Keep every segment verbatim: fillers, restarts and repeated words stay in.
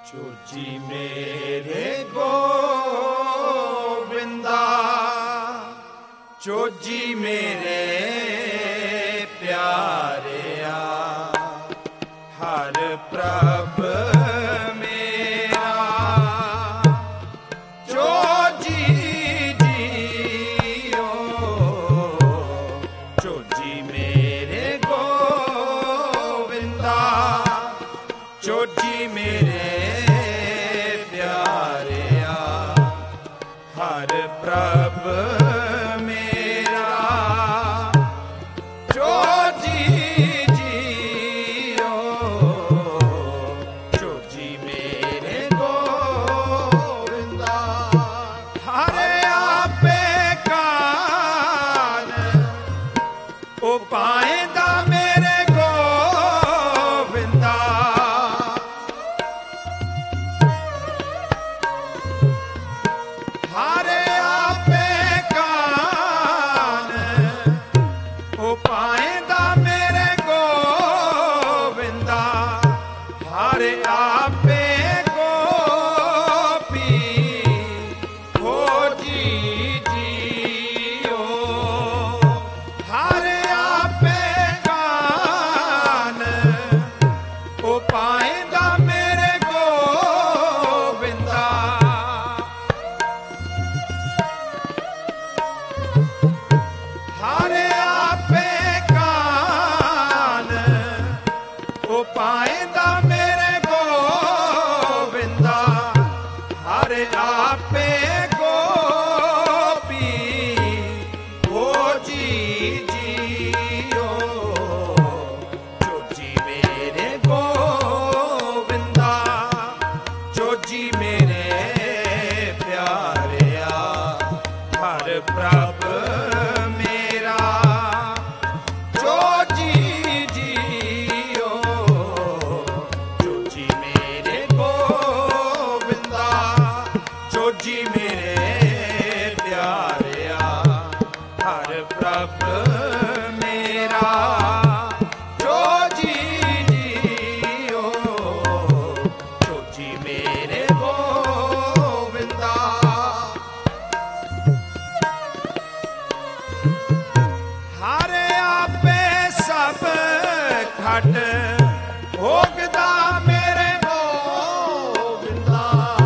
चूची मेरे गोविंदा, चोजी मेरे प्यारिया, हर प्रभ मेरा चोजी जियो। चोजी मेरे गोविंदा, चोजी मेरे प्यारिया, हर प्रभ मेरा चोजी जियो। चोजी मेरे गोविंदा, हरे आपे कान उपायंदा मेरे गोविंदा। हरे आपे कान उपायंदा मेरे गोविंदा। हरे आपे गोपी खोजी जियो। हरे आपे कान उपायंदा मेरे गोविंदा। हरे आपे कान उपायंदा मेरे गोविंदा। हरे आपे गोपी खोजी जियो। चोजी मेरे गोविंदा, चोजी मेरे प्यारिया, हर प्रभ मेरा चोजी जियो। चोजी मेरे गोविंदा, चोजी मेरे प्यारिया, हर प्रभ मेरा चोजी जियो। चोजी मेरे गोविंदा। हरे आपे सब घट भोगदा मेरे गोविंदा।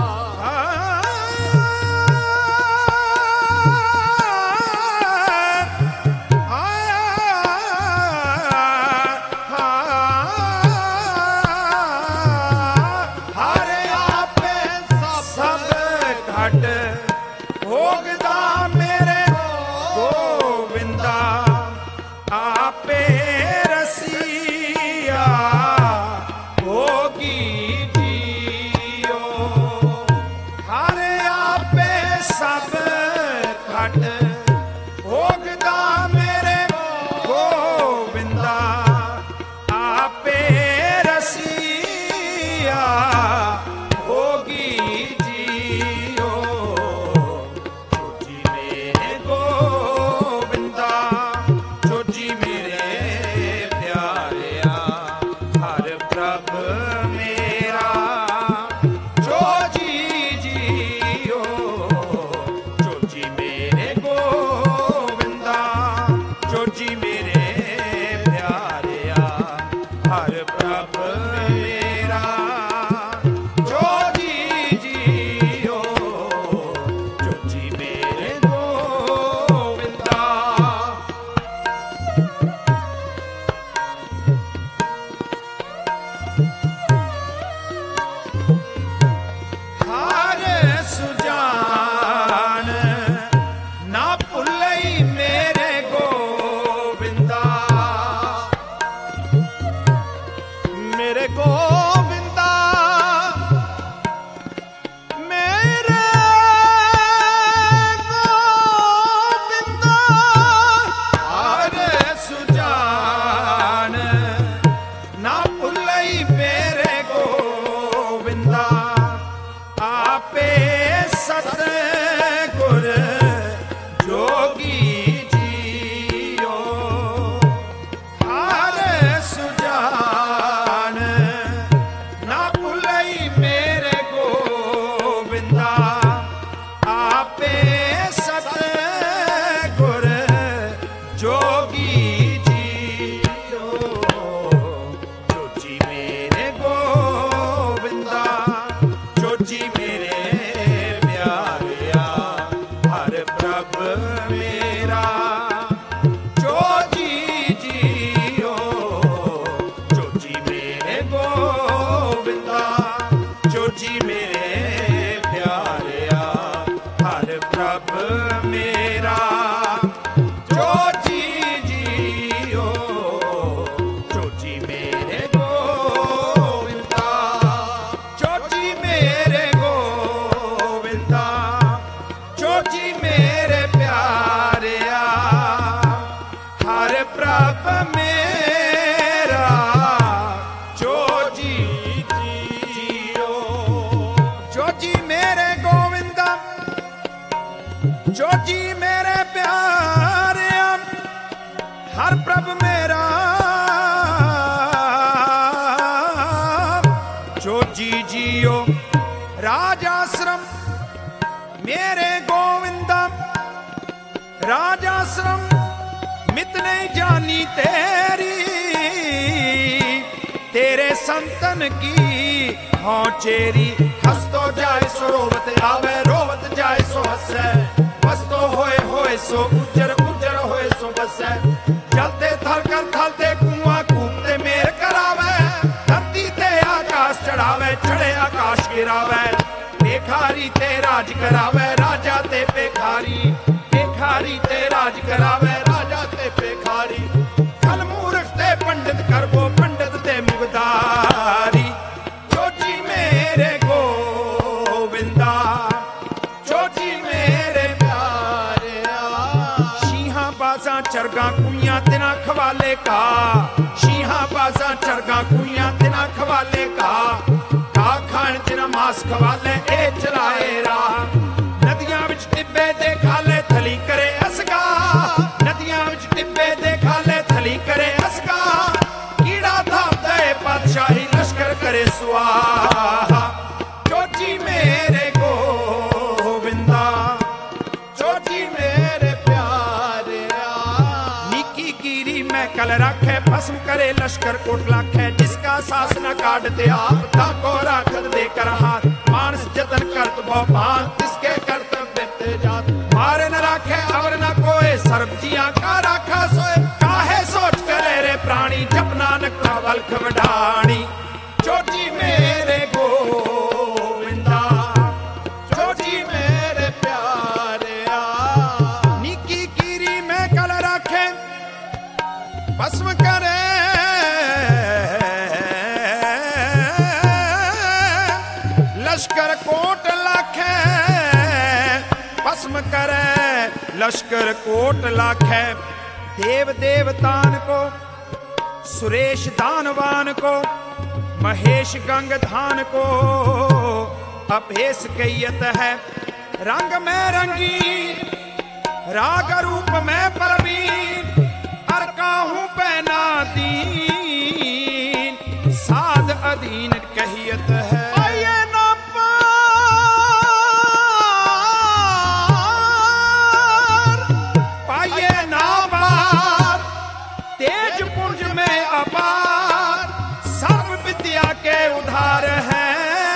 हरे आपे सब घट भोगदा मेरे गोविंदा। आपे रसिया भोगी जियो। हरे आपे सब घट भोगदा मेरे गोविंदा। आपे रसिया भोगी जियो। चोजी मेरे गोविंदा, चोजी मेरे प्यारिया, हर प्रभ मेरा चोजी जियो। चोजी मेरे गोविंदा, चोजी मेरे प्यारिया, हर प्रभ मेरा चोजी जियो। चोजी मेरे गोविंदा। हर सुजान ना भुलई मेरे गोविंदा। मेरे गोविंदा, मेरे गोविंदा। हर सुजान ना भुलई मेरे गोविंदा। आपे सतगुर जोगी जियो। हर सुजान राजाश्रम मित नहीं जानी तेरी, तेरे संतन की हों चेरी। हंस तो जाए सो रोवत आवे, रोवत जाए सो हंसे, बस तो होए होए सो उजर, उजर होए सो बसे। जलते थल कर थलते कुआं कूपते मेर करावे, धरती ते आकाश चढ़ावे, चढ़े आकाश गिरावे। पेखारी ते राज करावे, राजा ते पेखारी, पेखारी ते राज करावे, राजा ते पेखारी। खल मूर्ख ते पंडित करबो, पंडित ते मुगदारी। चोची मेरे गोविंदा, चोची मेरे प्यारे। शीहा बाजा चरगा कुइयां तिना खवाले का, शीहा बाजा चरगा कुइयां तिना खवाले का। का खान तिना मांस खवाले ए चलाए राह। नदियां विच टिब्बे देखा ले थली करे असगा, नदियां विच टिब्बे देखा ले थली करे असगा। कीड़ा थापदा ए पातशाही लश्कर करे स्वाहा। चोची मेरे गोविंदा, चोची मेरे प्यारे। निकी गिरी मैं कल रखे, भस्म करे लश्कर कोट लाखे। जिसका सास न काटते आप, ताको राखत देकर हाथ। मानस जतन करत भोपान, तिसके कर्तव्य ते जात। मारे न राखे अवर न कोई, सर्वजियां का राखा सोए। काहे सोच करे रे प्राणी, जब नानक का वल्ख वडाणी। चोटी मेरे गोविंदा, चोटी मेरे प्यारे। निकी गिरी में कल रखे, भस्म करे लश्कर कोट लाखे, भस्म करे लश्कर कोट लाखे। देव देवतान को, सुरेश दानवान को, महेश गंगधान को अभेस कैयत है। रंग में रंगी, राग रूप में परवीन। हर काहू पहना दीन, साध अधीन कहियत है। उधार है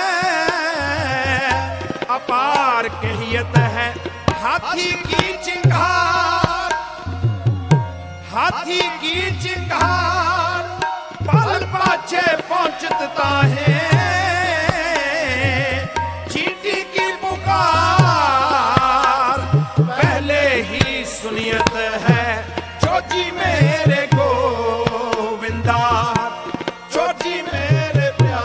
अपार कहियत है। हाथी की चिंगार, हाथी की चिंगार, पल पाछे पहुंचता है। चींटी की पुकार पहले ही सुनियत है। चोची मेरे गोविंदा, चोची मेरे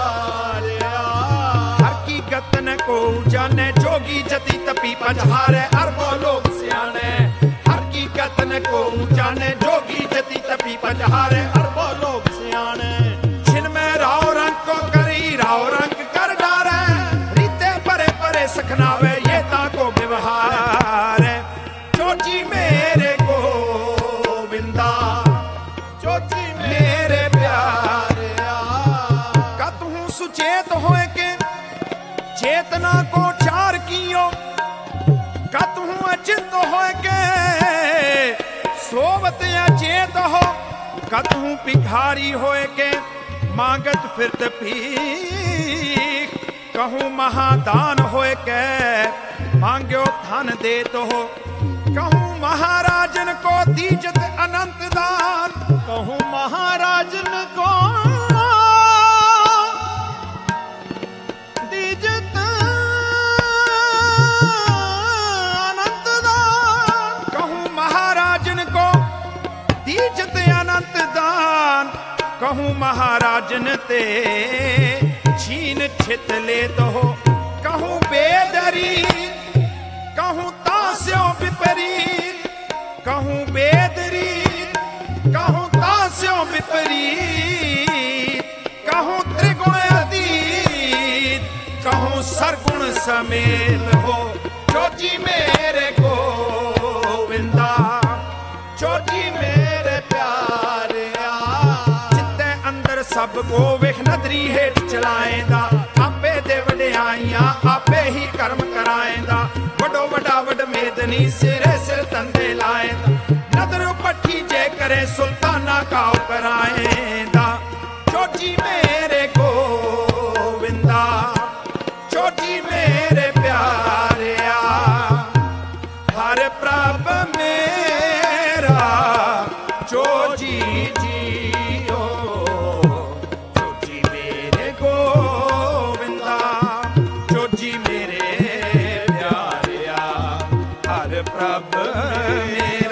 को जाने। जोगी जति तपी पजहारे, अरबों लोग सियाने। हकीकत न को जाने, जोगी जति तपी पजहारे, अरबों लोग सियाने। जिनमें राव रंग को करी, राव रंग कर डारे। रीते परे परे सखनावे, ये ताको व्यवहार। चोची मेरे गोविंदा, चोची मेरे प्यारे। कतहूं सुचेत होए के चेतना को चार कियो, कतहूं अचिंत होए के सोवत अचेत हो। कतहूं भिखारी होए के मांगत फिरत भीख। कहूं महादान होए के मांग्यो धन देत हो। कहूं महाराजन को दीजत अनंत दान, कहूं महाराजन को दीजत अनंत दान। कहूं महाराजन को दीजत अनंत दान। कहूं महाराजन ते छीन छित लेत हो। कहूं बेदरी, कहूं तास्यो विपरीत। कहूं बेदरी, कहूं तास्यो विपरीत। कहूं त्रिगुण अतीत, कहूं सरगुण समेत हो। चोची मेरे गोविंदा, चोची मेरे प्यारे। चित्ते अंदर सब को वेख नदरी हेठ चलाएंदा। आपे ਦੇ ਵਡਿਆਈਆਂ ਆਪੇ ਹੀ ਕਰਮ ਕਰਾਏਂਦਾ ਵੱਡੋ ਵੱਡਾ ਵਡਮੇਦਨੀ ਸਿਰੇ ਸਿਰ ਤੰਦੇ ਲਾਏਂਦਾ ਨਦਰ ਪੱਠੀ ਜੇ ਕਰੇ ਸੁਲਤਾਨਾ ਕਾਉ ਕਰਾਏਂਦਾ ਚੋਜੀ ਮੇਰੇ ਗੋਵਿੰਦਾ ਚੋਜੀ ਮੇਰੇ ਪਿਆਰਿਆ ਹਰ ਪ੍ਰਭ ਮੇਰਾ ਚੋਜੀ ਜੀਓ ਚੋਜੀ ਮੇਰੇ ਗੋਵਿੰਦਾ ਚੋਜੀ ਮੇਰੇ ਪਿਆਰਿਆ ਹਰ ਪ੍ਰਭ ਮੇਰਾ